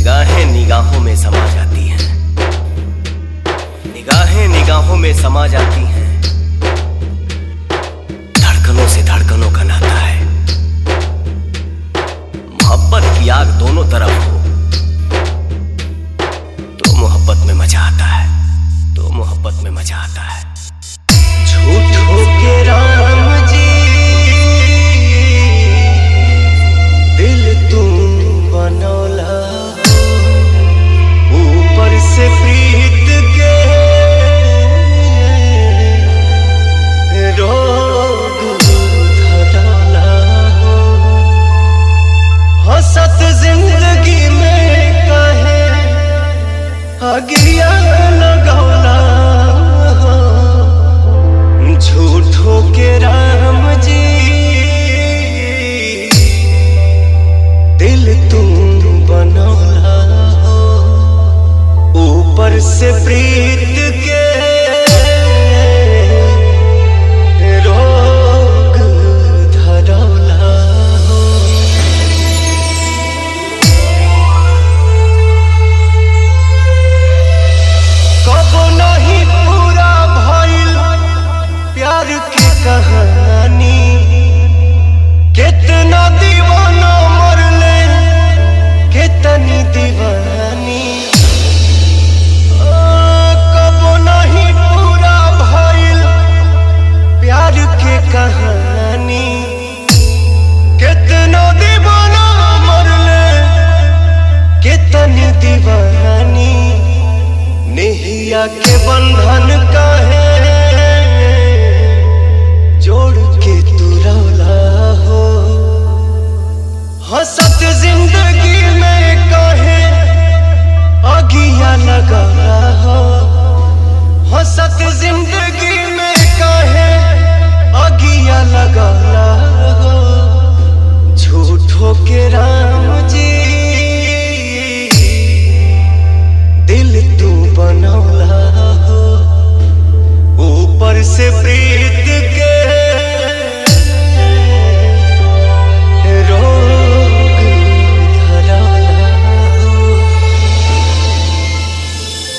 निगाहें निगाहों में समा जाती हैं, निगाहें निगाहों में समा जाती हैं। धड़कनों से धड़कनों का नाता है, मोहब्बत की आग दोनों तरफ हो तो मोहब्बत में मजा आता है, तो मोहब्बत में मजा आता है। झूठ हो के राम जी दिल तुम बनौला, ऊपर से प्रीत के रोग धराला हो। हंसत जिंदगी में कहे अगिया लगौला हो। झूठो के राम जी दिल तुम बनौला हो, ऊपर से प्रीत के रोग धरौला हो। कबो नहीं पूरा भइल प्यार की कहानी, कितना दीवाना मरले कितनी दीवानी। कबो नहीं पूरा भइल प्यार की कहानी, कितना दीवाना मरले कितनी दीवानी। नेहिया के बंधन काहे जोड़ के तू रौला हो। हंसत जिंदगी